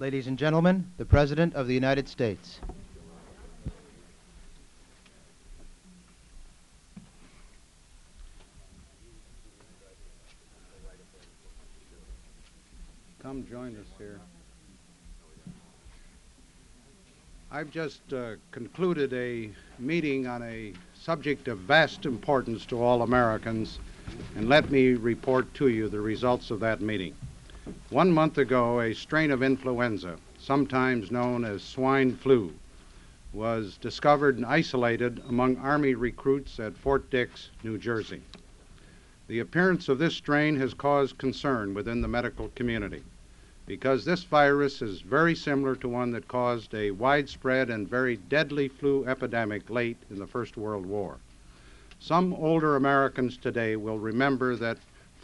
Ladies and gentlemen, the President of the United States. Come join us here. I've just concluded a meeting on a subject of vast importance to all Americans, and let me report to you the results of that meeting. 1 month ago, a strain of influenza, sometimes known as swine flu, was discovered and isolated among Army recruits at Fort Dix, New Jersey. The appearance of this strain has caused concern within the medical community, because this virus is very similar to one that caused a widespread and very deadly flu epidemic late in the First World War. Some older Americans today will remember that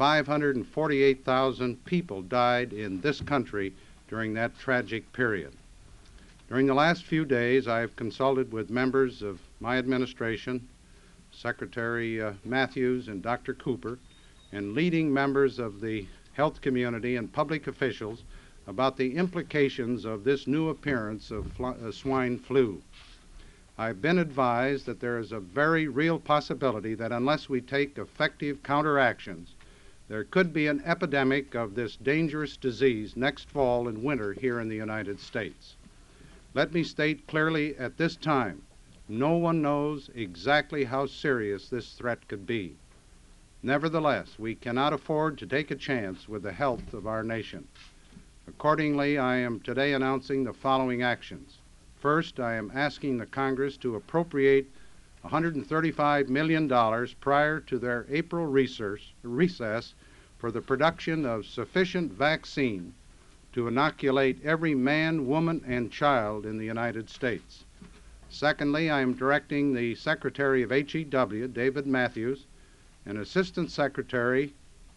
548,000 people died in this country during that tragic period. During the last few days, I have consulted with members of my administration, Secretary Matthews and Dr. Cooper, and leading members of the health community and public officials about the implications of this new appearance of swine flu. I've been advised that there is a very real possibility that unless we take effective counteractions, there could be an epidemic of this dangerous disease next fall and winter here in the United States. Let me state clearly at this time, no one knows exactly how serious this threat could be. Nevertheless, we cannot afford to take a chance with the health of our nation. Accordingly, I am today announcing the following actions. First, I am asking the Congress to appropriate $135 million prior to their April recess for the production of sufficient vaccine to inoculate every man, woman, and child in the United States. Secondly, I am directing the Secretary of HEW, David Matthews, and Assistant Secretary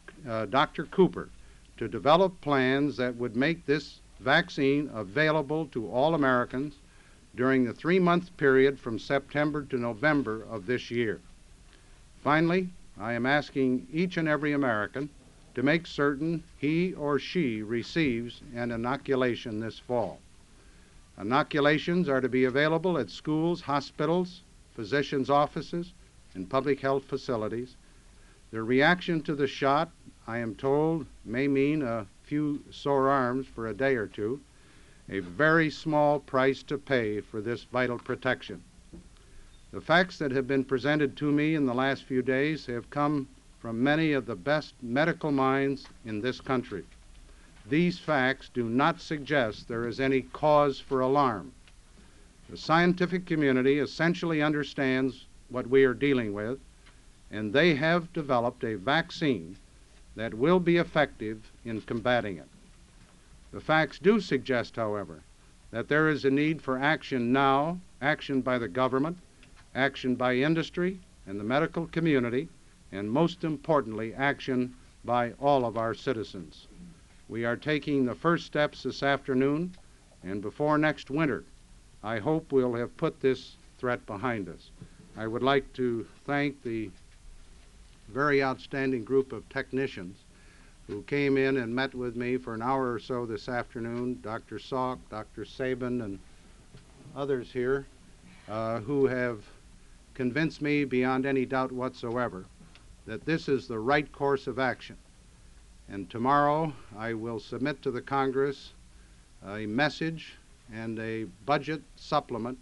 Dr. Cooper to develop plans that would make this vaccine available to all Americans during the 3-month period from September to November of this year. Finally, I am asking each and every American to make certain he or she receives an inoculation this fall. Inoculations are to be available at schools, hospitals, physicians' offices, and public health facilities. The reaction to the shot, I am told, may mean a few sore arms for a day or two, a very small price to pay for this vital protection. The facts that have been presented to me in the last few days have come from many of the best medical minds in this country. These facts do not suggest there is any cause for alarm. The scientific community essentially understands what we are dealing with, and they have developed a vaccine that will be effective in combating it. The facts do suggest, however, that there is a need for action now, action by the government, action by industry and the medical community, and most importantly, action by all of our citizens. We are taking the first steps this afternoon, and before next winter, I hope we'll have put this threat behind us. I would like to thank the very outstanding group of technicians who came in and met with me for an hour or so this afternoon, Dr. Salk, Dr. Sabin, and others here who have convinced me beyond any doubt whatsoever that this is the right course of action. And tomorrow I will submit to the Congress a message and a budget supplement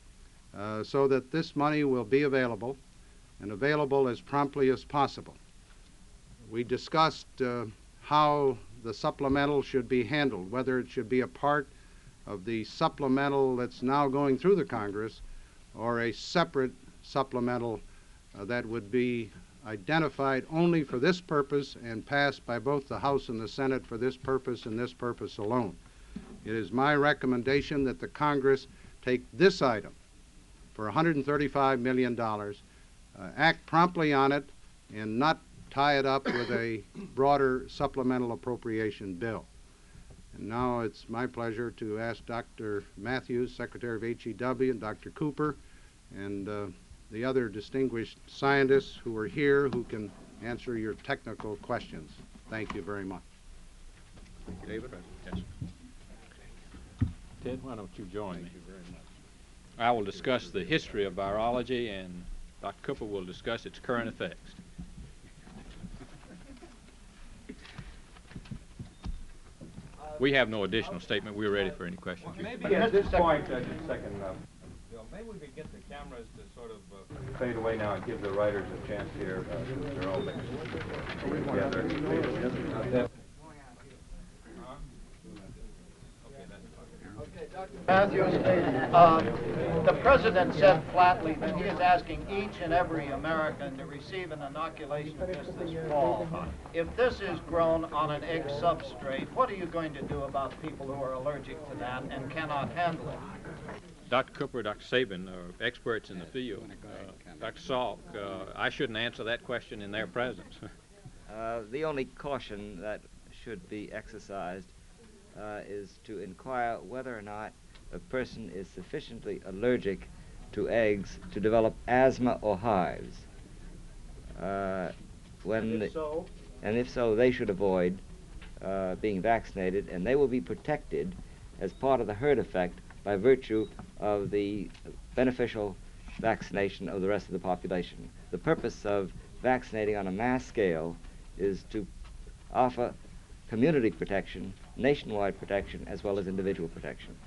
so that this money will be available and available as promptly as possible. We discussed how the supplemental should be handled, whether it should be a part of the supplemental that's now going through the Congress or a separate supplemental that would be identified only for this purpose and passed by both the House and the Senate for this purpose and this purpose alone. It is my recommendation that the Congress take this item for $135 million, act promptly on it, and not tie it up with a broader supplemental appropriation bill. And now it's my pleasure to ask Dr. Matthews, Secretary of HEW, and Dr. Cooper, and the other distinguished scientists who are here who can answer your technical questions. Thank you very much. David? Yes. Ted, why don't you join me? Thank you very much. I will discuss the history of virology, and Dr. Cooper will discuss its current effects. We have no additional statement. We're ready for any questions. Maybe at this point, just a second, Bill, maybe we could get the cameras to sort of fade away now and give the writers a chance here to their own together. Matthews, the President said flatly that he is asking each and every American to receive an inoculation of this fall. If this is grown on an egg substrate, what are you going to do about people who are allergic to that and cannot handle it? Dr. Cooper, Dr. Sabin are experts in the field. Dr. Salk, I shouldn't answer that question in their presence. The only caution that should be exercised is to inquire whether or not a person is sufficiently allergic to eggs to develop asthma or hives. And if so, they should avoid being vaccinated, and they will be protected as part of the herd effect by virtue of the beneficial vaccination of the rest of the population. The purpose of vaccinating on a mass scale is to offer community protection, nationwide protection, as well as individual protection.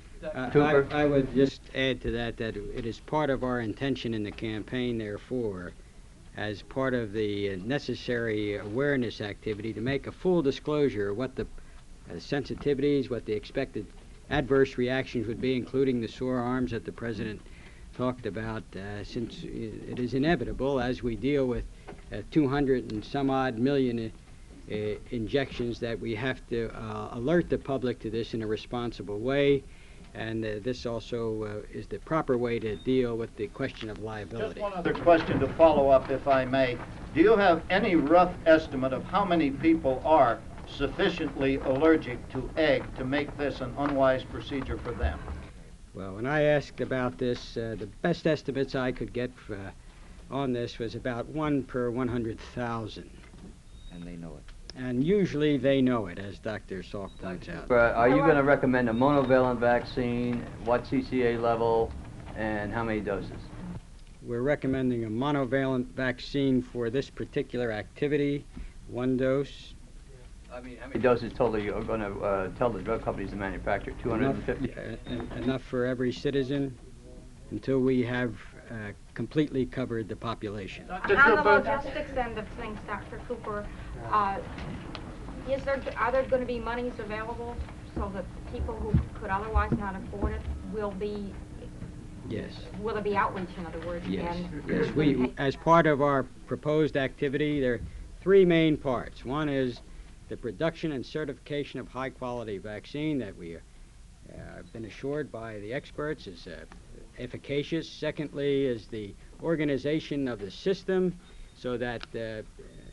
I would just add to that that it is part of our intention in the campaign, therefore, as part of the necessary awareness activity, to make a full disclosure of what the sensitivities, what the expected adverse reactions would be, including the sore arms that the President talked about, since it is inevitable as we deal with 200 and some odd million injections that we have to alert the public to this in a responsible way, and this also is the proper way to deal with the question of liability. Just one other question to follow up, if I may. Do you have any rough estimate of how many people are sufficiently allergic to egg to make this an unwise procedure for them? Well, when I asked about this, the best estimates I could get on this was about 1 per 100,000. And they know it. And usually they know it, as Dr. Salk points out. Are you going to recommend a monovalent vaccine, what CCA level, and how many doses? We're recommending a monovalent vaccine for this particular activity, 1 dose. I mean, how many doses total you are going to tell the drug companies to manufacture? 250? Enough for every citizen until we have completely covered the population. On the logistics end of things, Dr. Cooper, are there going to be monies available so that people who could otherwise not afford it will be? Yes. Will there be outreach, in other words? Yes. Yes. We, as part of our proposed activity, there are 3 main parts. One is the production and certification of high-quality vaccine that we have been assured by the experts is efficacious. Secondly is the organization of the system so that the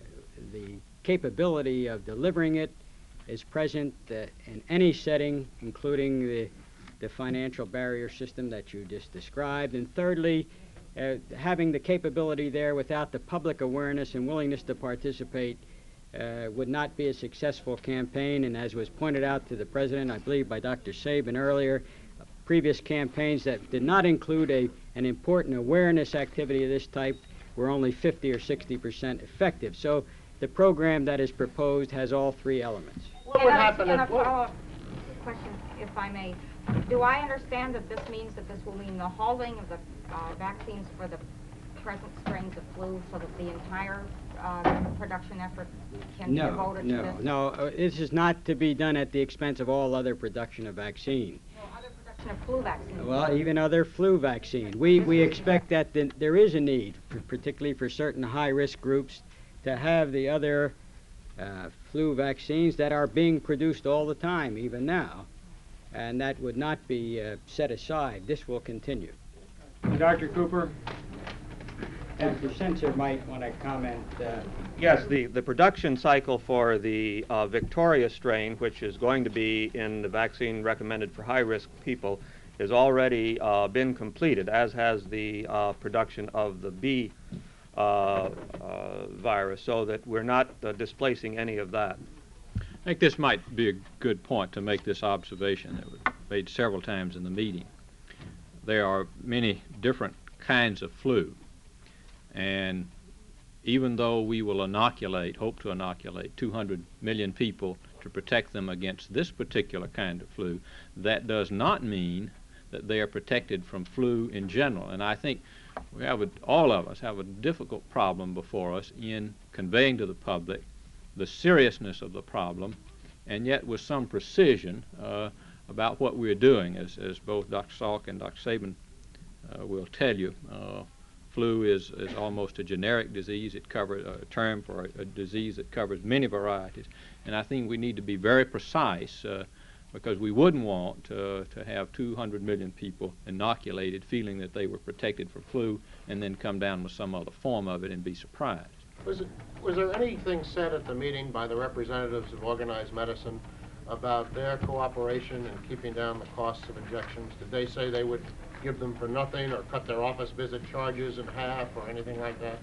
capability of delivering it is present in any setting, including the financial barrier system that you just described. And thirdly, having the capability there without the public awareness and willingness to participate would not be a successful campaign. And as was pointed out to the President, I believe by Dr. Sabin earlier, previous campaigns that did not include an important awareness activity of this type were only 50 or 60% effective. So the program that is proposed has all 3 elements. What would happen if... if... a follow-up question, if I may. Do I understand that this means that this will mean the halting of the vaccines for the present strains of flu so that the entire production effort can be devoted to this? No, this is not to be done at the expense of all other production of vaccine. Of flu vaccine. Well, even other flu vaccine. We expect that there is a need, particularly for certain high-risk groups, to have the other flu vaccines that are being produced all the time, even now. And that would not be set aside. This will continue. Dr. Cooper? Dr. Sensor might want to comment. Yes, the production cycle for the Victoria strain, which is going to be in the vaccine recommended for high-risk people, has already been completed, as has the production of the B virus, so that we're not displacing any of that. I think this might be a good point to make this observation. made several times in the meeting. There are many different kinds of flu, and even though we will hope to inoculate 200 million people to protect them against this particular kind of flu, that does not mean that they are protected from flu in general. And I think all of us have a difficult problem before us in conveying to the public the seriousness of the problem, and yet with some precision about what we're doing. As both Dr. Salk and Dr. Sabin will tell you, flu is almost a generic disease. It covers a term for a disease that covers many varieties. And I think we need to be very precise because we wouldn't want to have 200 million people inoculated feeling that they were protected from flu and then come down with some other form of it and be surprised. Was there anything said at the meeting by the representatives of organized medicine about their cooperation in keeping down the costs of injections? Did they say they would give them for nothing or cut their office visit charges in half or anything like that?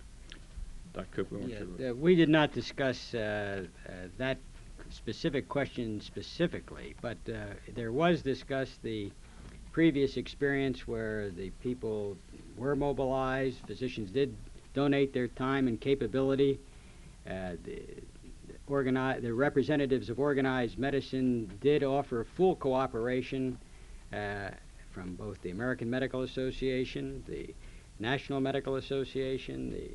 Dr. Cooper, we did not discuss that specific question specifically, but there was discussed the previous experience where the people were mobilized, physicians did donate their time and capability. The representatives of organized medicine did offer full cooperation from both the American Medical Association, the National Medical Association, the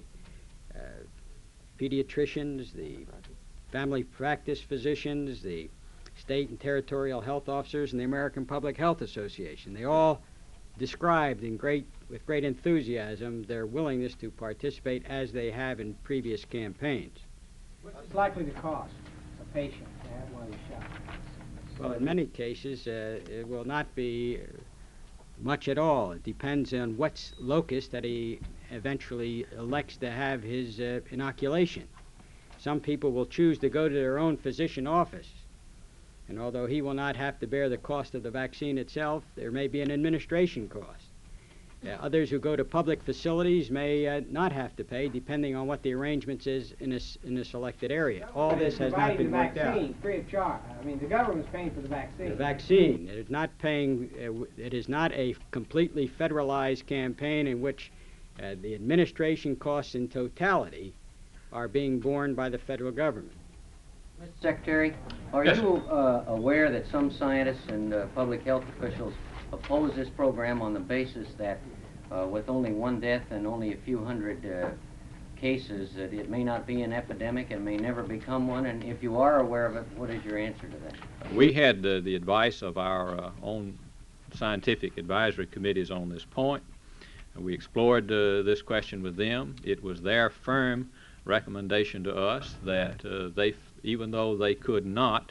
pediatricians, the family practice physicians, the state and territorial health officers, and the American Public Health Association. They all described with great enthusiasm their willingness to participate as they have in previous campaigns. What's likely to cost a patient to have one of these shots? Well, in many cases, it will not be much at all. It depends on what locus that he eventually elects to have his inoculation. Some people will choose to go to their own physician office, and although he will not have to bear the cost of the vaccine itself, there may be an administration cost. Others who go to public facilities may not have to pay, depending on what the arrangements is in a selected area. All this has not been worked out. The vaccine free of charge. I mean, the government's paying for the vaccine. The vaccine. It is not paying. It is not a completely federalized campaign in which the administration costs in totality are being borne by the federal government. Mr. Secretary, are Yes, you aware that some scientists and public health officials oppose this program on the basis that with only one death and only a few hundred cases, that it may not be an epidemic and may never become one? And if you are aware of it, what is your answer to that? We had the advice of our own scientific advisory committees on this point. We explored this question with them. It was their firm recommendation to us that even though they could not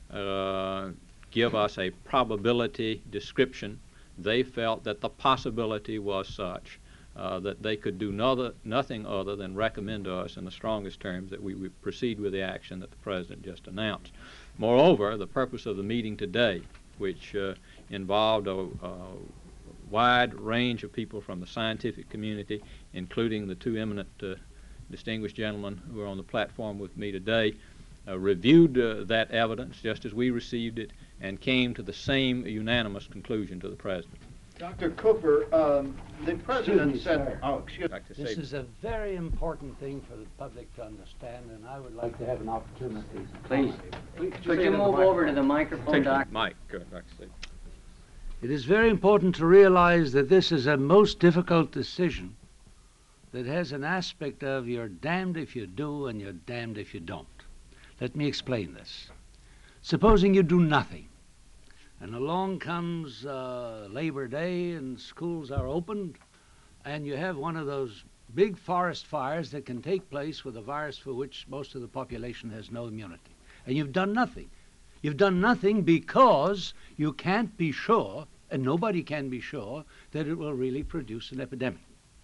give us a probability description, they felt that the possibility was such that they could do nothing other than recommend to us in the strongest terms that we would proceed with the action that the President just announced. Moreover, the purpose of the meeting today, which involved a wide range of people from the scientific community, including the two eminent distinguished gentlemen who are on the platform with me today, reviewed that evidence just as we received it and came to the same unanimous conclusion to the President. Dr. Cooper, the President said... This is a very important thing for the public to understand, and I would like to have an opportunity. Please. Could you move over to the microphone, Doctor? Mike, Dr. Steve. It is very important to realize that this is a most difficult decision that has an aspect of you're damned if you do and you're damned if you don't. Let me explain this. Supposing you do nothing, and along comes Labor Day and schools are opened, and you have one of those big forest fires that can take place with a virus for which most of the population has no immunity. And you've done nothing. You've done nothing because you can't be sure, and nobody can be sure, that it will really produce an epidemic.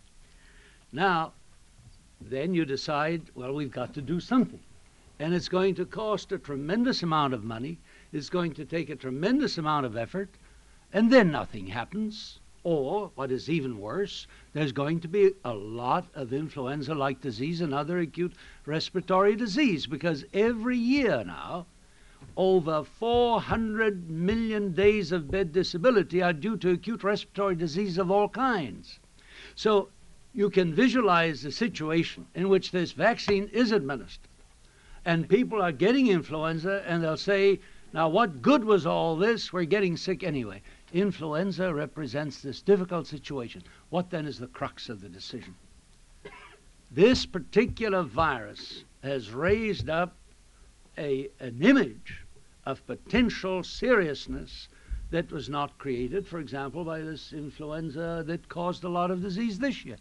Now, then you decide, well, we've got to do something. And it's going to cost a tremendous amount of money. It's going to take a tremendous amount of effort. And then nothing happens. Or, what is even worse, there's going to be a lot of influenza-like disease and other acute respiratory disease. Because every year now, over 400 million days of bed disability are due to acute respiratory disease of all kinds. So you can visualize the situation in which this vaccine is administered, and people are getting influenza, and they'll say, now what good was all this? We're getting sick anyway. Influenza represents this difficult situation. What then is the crux of the decision? This particular virus has raised up an image of potential seriousness that was not created, for example, by this influenza that caused a lot of disease this year.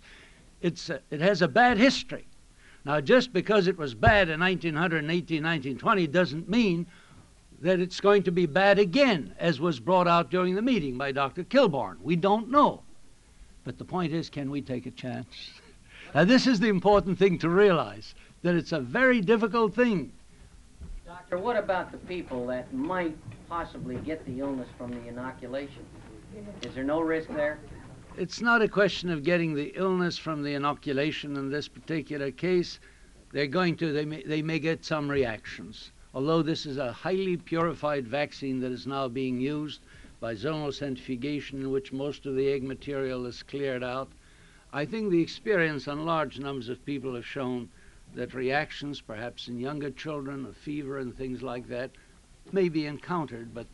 It has a bad history. Now, just because it was bad in 1918, 1920 doesn't mean that it's going to be bad again, as was brought out during the meeting by Dr. Kilborn. We don't know. But the point is, can we take a chance? Now, this is the important thing to realize, that it's a very difficult thing. Doctor, what about the people that might possibly get the illness from the inoculation? Is there no risk there? It's not a question of getting the illness from the inoculation in this particular case. They may get some reactions. Although this is a highly purified vaccine that is now being used by zonal centrifugation, in which most of the egg material is cleared out, I think the experience on large numbers of people have shown that reactions, perhaps in younger children, of fever and things like that, may be encountered, but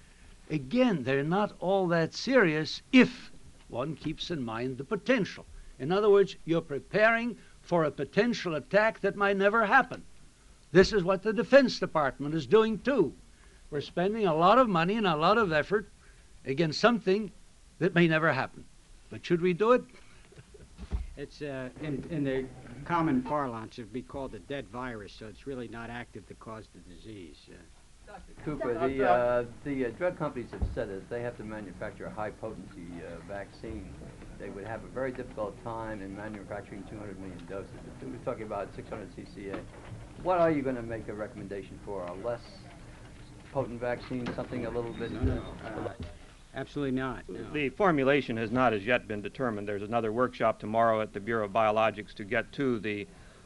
they're not all that serious if one keeps in mind the potential. In other words, you're preparing for a potential attack that might never happen. This is what the Defense Department is doing too. We're spending a lot of money and a lot of effort against something that may never happen. But should we do it? It's in the common parlance, it would be called a dead virus, so it's really not active to cause the disease. Cooper, the drug companies have said that if they have to manufacture a high-potency vaccine, they would have a very difficult time in manufacturing 200 million doses. We're talking about 600 cca. What are you going to make a recommendation for? A less potent vaccine, something a little bit... Absolutely not. No. The formulation has not as yet been determined. There's another workshop tomorrow at the Bureau of Biologics to get to the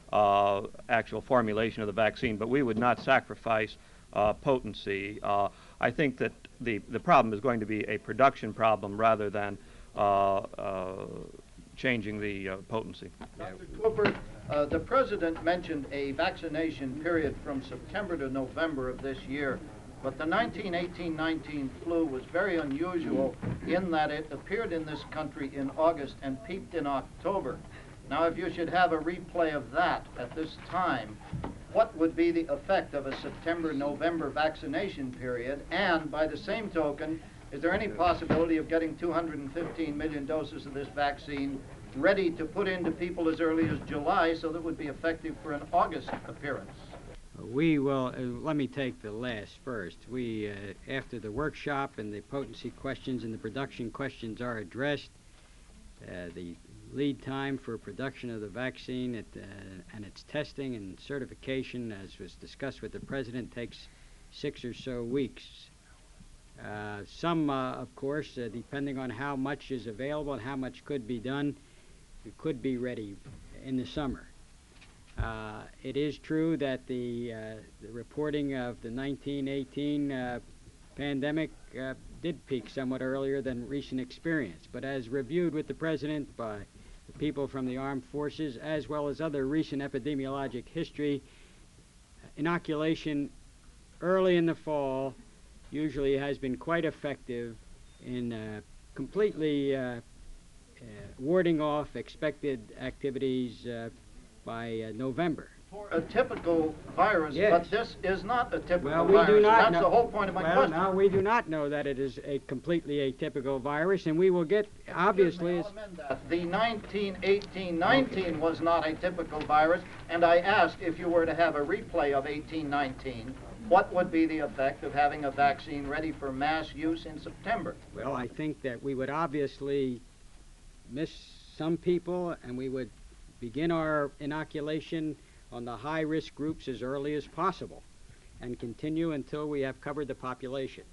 actual formulation of the vaccine, but we would not sacrifice potency. I think that the problem is going to be a production problem rather than changing the potency. Dr. Cooper, the President mentioned a vaccination period from September to November of this year, but the 1918-19 flu was very unusual in that it appeared in this country in August and peaked in October. Now, if you should have a replay of that at this time, what would be the effect of a September-November vaccination period? And by the same token, is there any possibility of getting 215 million doses of this vaccine ready to put into people as early as July so that it would be effective for an August appearance? We will, let me take the last first. We, after the workshop and the potency questions and the production questions are addressed, the lead time for production of the vaccine and its testing and certification, as was discussed with the President, takes 6 or so weeks. Some, of course, depending on how much is available and how much could be done, it could be ready in the summer. It is true that the reporting of the 1918 pandemic did peak somewhat earlier than recent experience, but as reviewed with the President by the people from the armed forces, as well as other recent epidemiologic history, inoculation early in the fall usually has been quite effective in completely warding off expected activities by November. For a typical virus, yes. But this is not a typical Well, virus. we do not That's know. the whole point of my question. Well, no, we do not know that it is a completely atypical virus, and we will get, obviously... I'll amend that. The 1918-19 was not a typical virus, and I asked if you were to have a replay of 18-19, what would be the effect of having a vaccine ready for mass use in September? Well, I think that we would obviously miss some people, and we would begin our inoculation on the high-risk groups as early as possible and continue until we have covered the population.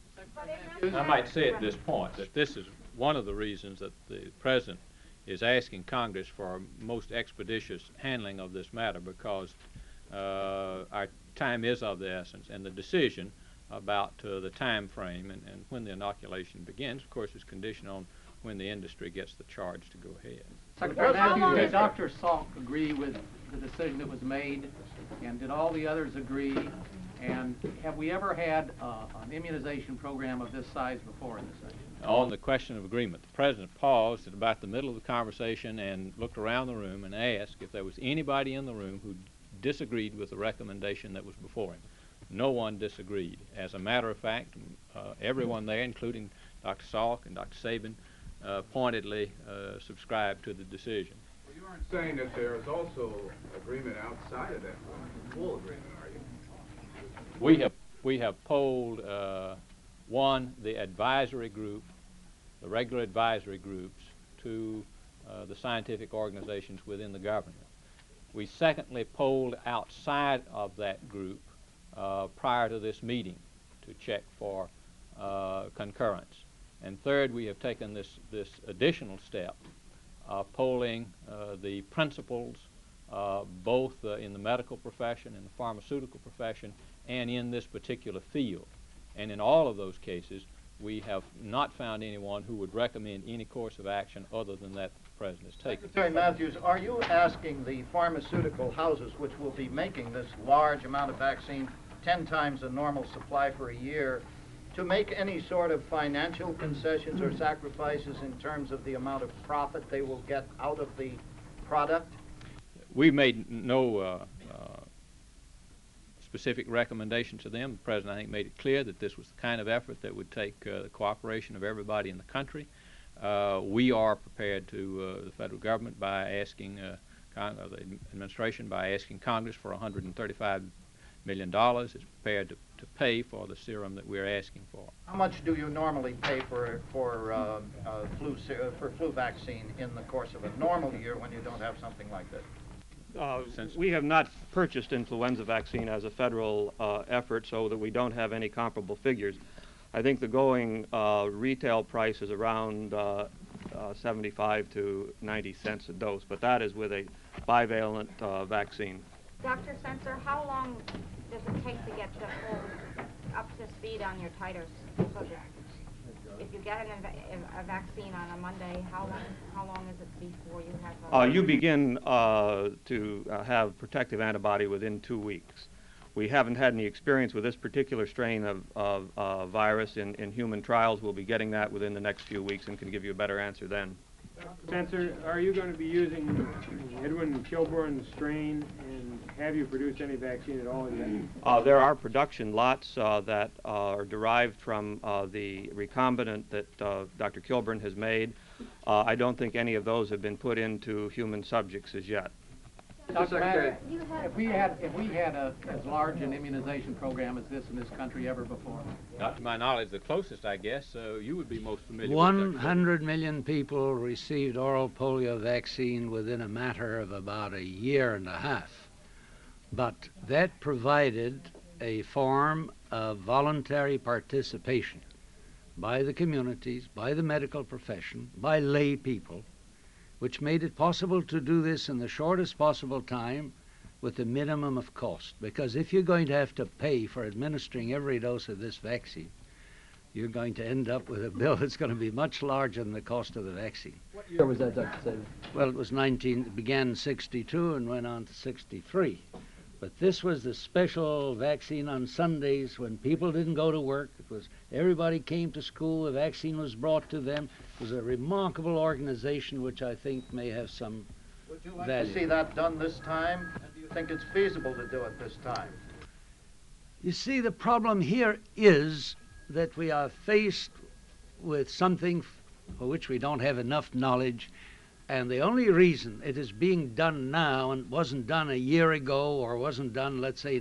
I might say at this point that this is one of the reasons that the President is asking Congress for a most expeditious handling of this matter, because our time is of the essence, and the decision about the time frame and when the inoculation begins, of course, is conditioned on when the industry gets the charge to go ahead. Secretary Matthews, did Dr. Salk agree with the decision that was made, and did all the others agree? And have we ever had an immunization program of this size before in this nation? On the question of agreement, the President paused at about the middle of the conversation and looked around the room and asked if there was anybody in the room who disagreed with the recommendation that was before him. No one disagreed. As a matter of fact, everyone there, including Dr. Salk and Dr. Sabin, pointedly subscribed to the decision. Well, you aren't saying that there is also agreement outside of that full agreement, are you? We have polled the advisory group, the regular advisory groups to the scientific organizations within the government. We secondly polled outside of that group prior to this meeting to check for concurrence. And third, we have taken this additional step of polling the principals both in the medical profession, in the pharmaceutical profession, and in this particular field. And in all of those cases, we have not found anyone who would recommend any course of action other than that the President has taken. Secretary Matthews, are you asking the pharmaceutical houses, which will be making this large amount of vaccine, 10 times the normal supply for a year, to make any sort of financial concessions or sacrifices in terms of the amount of profit they will get out of the product? We've made no specific recommendation to them. The President, I think, made it clear that this was the kind of effort that would take the cooperation of everybody in the country. We are prepared to, the federal government, by asking the administration, by asking Congress for $135 million, is prepared to pay for the serum that we're asking for. How much do you normally pay for flu vaccine in the course of a normal year when you don't have something like this? We have not purchased influenza vaccine as a federal effort, so that we don't have any comparable figures. I think the going retail price is around 75 to 90 cents a dose, but that is with a bivalent vaccine. Dr. Sensor, how long does it take to get the full up to speed on your titers? So that if you get a vaccine on a Monday, how long is it before you have you begin to have protective antibody within 2 weeks. We haven't had any experience with this particular strain of virus in human trials. We'll be getting that within the next few weeks and can give you a better answer then. Sensor, are you going to be using Edwin Kilburn strain, and have you produced any vaccine at all yet? There are production lots that are derived from the recombinant that Dr. Kilburn has made. I don't think any of those have been put into human subjects as yet. Dr. Matter, have we had as large an immunization program as this in this country ever before? Not to my knowledge, the closest, I guess, so you would be most familiar 100 million people received oral polio vaccine within a matter of about a year and a half. But that provided a form of voluntary participation by the communities, by the medical profession, by lay people, which made it possible to do this in the shortest possible time with the minimum of cost. Because if you're going to have to pay for administering every dose of this vaccine, you're going to end up with a bill that's going to be much larger than the cost of the vaccine. What year was that, Dr. Sabin? Well, it began in 62 and went on to 63. But this was the special vaccine on Sundays when people didn't go to work. It was everybody came to school, the vaccine was brought to them. It was a remarkable organization which I think may have some Would you like value. to see that done this time? And do you think it's feasible to do it this time? You see, the problem here is that we are faced with something for which we don't have enough knowledge, and the only reason it is being done now and wasn't done a year ago or wasn't done, let's say,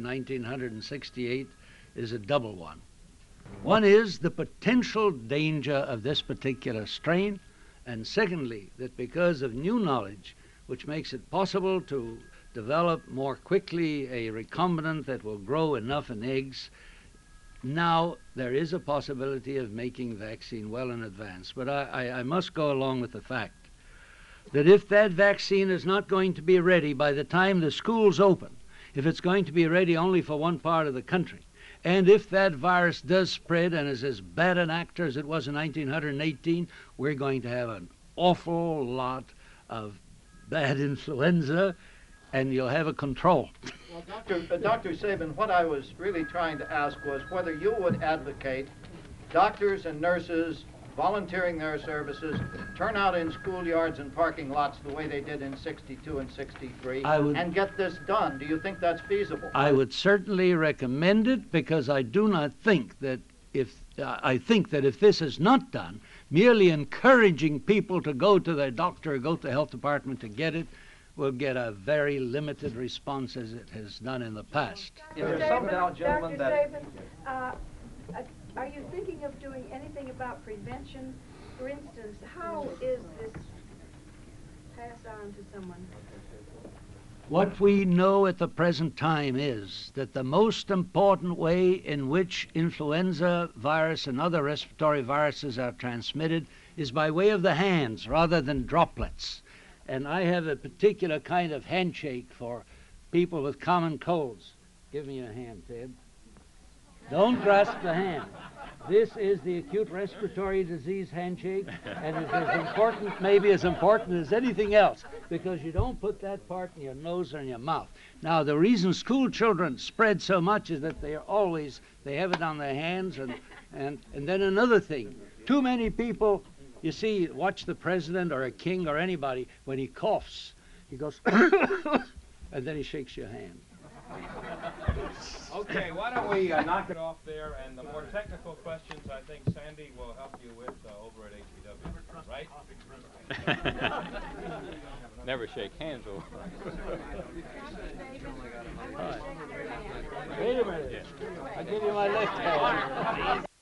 1968 is a double one. One is the potential danger of this particular strain, and secondly, that because of new knowledge, which makes it possible to develop more quickly a recombinant that will grow enough in eggs, now there is a possibility of making vaccine well in advance. But I must go along with the fact that if that vaccine is not going to be ready by the time the schools open, if it's going to be ready only for one part of the country. And if that virus does spread and is as bad an actor as it was in 1918, we're going to have an awful lot of bad influenza, and you'll have a control. Well, Dr. Sabin, what I was really trying to ask was whether you would advocate doctors and nurses volunteering their services, turn out in schoolyards and parking lots the way they did in 62 and 63, and get this done. Do you think that's feasible? I would certainly recommend it, because I do not think that I think that if this is not done, merely encouraging people to go to their doctor or go to the health department to get it will get a very limited response, as it has done in the past. Is there some doubt, gentlemen, that... are you thinking of doing anything about prevention? For instance, how is this passed on to someone? What we know at the present time is that the most important way in which influenza virus and other respiratory viruses are transmitted is by way of the hands rather than droplets. And I have a particular kind of handshake for people with common colds. Give me a hand, Ted. Don't grasp the hand. This is the acute respiratory disease handshake, and it's as important, maybe as important as anything else, because you don't put that part in your nose or in your mouth. Now, the reason school children spread so much is that they have it on their hands, and then another thing, too many people, you see, watch the president or a king or anybody, when he coughs, he goes, and then he shakes your hand. Okay, why don't we knock it off there, and the more technical questions I think Sandy will help you with over at HBW, right? Never shake hands over. Wait a minute. I'll give you my left hand.